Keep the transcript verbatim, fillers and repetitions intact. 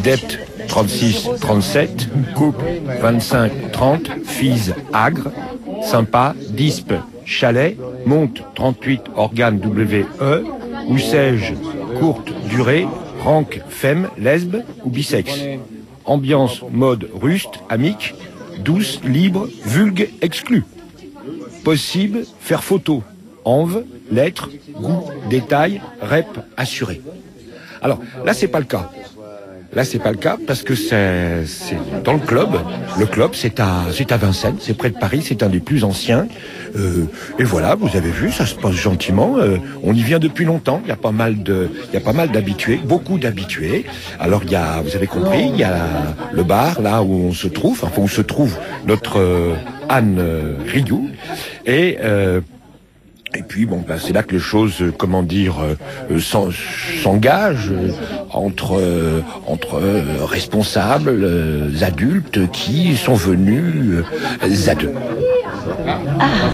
Dept trente-six trente-sept, couple vingt-cinq trente, fils agre, sympa, dispe, chalet, monte trente-huit, organe W E, ou sais-je, courte durée, rank, femme, lesbe ou bisexe. Ambiance, mode ruste, amique, douce, libre, vulgue, exclu. Possible, faire photo, enve, lettres, goût, détail, rep, assuré. Alors là, c'est pas le cas. Là, c'est pas le cas parce que c'est dans le club. Le club, c'est à, c'est à Vincennes, c'est près de Paris, c'est un des plus anciens. Euh, et voilà, vous avez vu, ça se passe gentiment. Euh, on y vient depuis longtemps. Il y a pas mal de, il y a pas mal d'habitués, beaucoup d'habitués. Alors il y a, vous avez compris, il y a le bar là où on se trouve, enfin où se trouve notre euh, Anne euh, Rioux et euh, Et puis bon, ben, c'est là que les choses, euh, comment dire, euh, s'engagent euh, entre euh, entre euh, responsables, euh, adultes qui sont venus euh, à deux. Ah.